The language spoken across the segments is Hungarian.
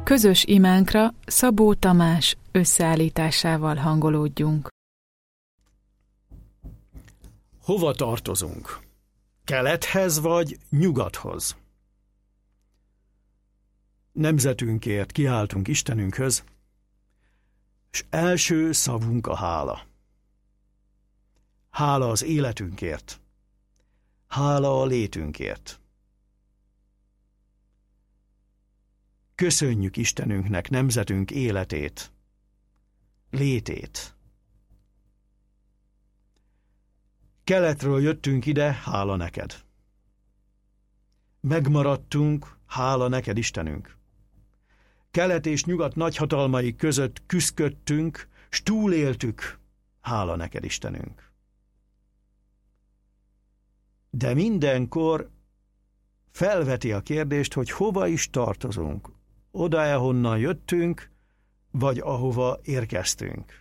Közös imánkra Szabó Tamás összeállításával hangolódjunk. Hova tartozunk? Kelethez vagy nyugathoz? Nemzetünkért kiáltunk Istenünkhöz, és első szavunk a hála. Hála az életünkért. Hála a létünkért. Köszönjük Istenünknek nemzetünk életét, létét. Keletről jöttünk ide, hála neked. Megmaradtunk, hála neked Istenünk. Kelet és nyugat nagyhatalmai között küszködtünk, s túléltük, hála neked Istenünk. De mindenkor felveti a kérdést, hogy hova is tartozunk. Oda, ahonnan jöttünk, vagy ahova érkeztünk.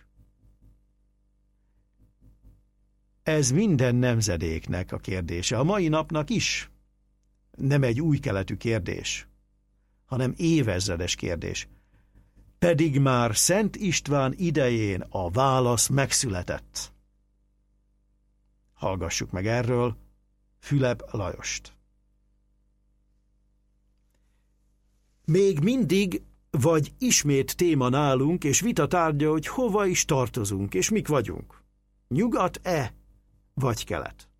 Ez minden nemzedéknek a kérdése, a mai napnak is. Nem egy új keletű kérdés, hanem évezredes kérdés. Pedig már Szent István idején a válasz megszületett. Hallgassuk meg erről Fülep Lajost. Még mindig vagy ismét téma nálunk, és vita tárgya, hogy hova is tartozunk, és mik vagyunk. Nyugat-e, vagy kelet?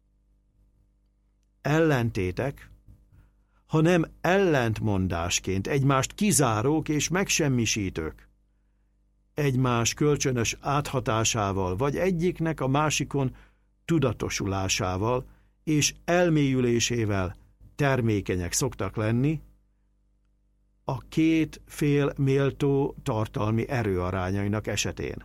Ellentétek, ha nem ellentmondásként egymást kizárók és megsemmisítők, egymás kölcsönös áthatásával, vagy egyiknek a másikon tudatosulásával és elmélyülésével termékenyek szoktak lenni, a két fél méltó tartalmi erőarányainak esetén.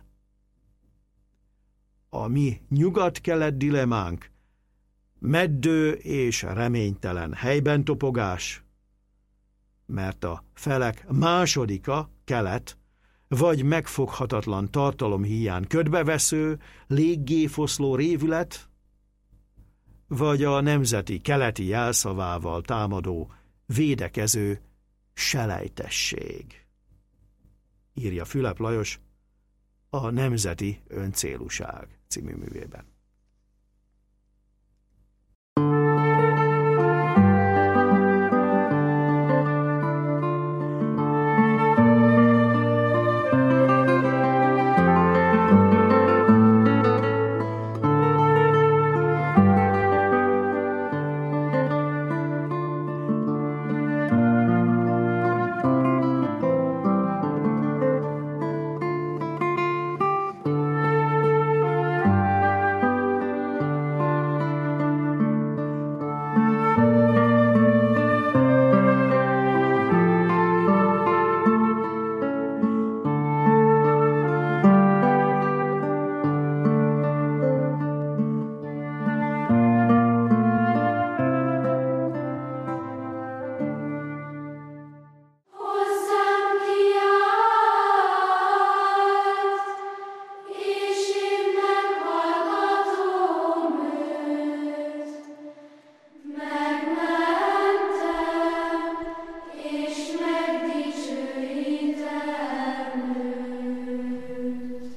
A mi nyugat-kelet dilemánk meddő és reménytelen helyben topogás, mert a felek másodika, kelet, vagy megfoghatatlan tartalom híján ködbevesző, léggé foszló révület, vagy a nemzeti keleti jelszavával támadó, védekező selejtesség, írja Fülep Lajos a Nemzeti Öncélúság című művében.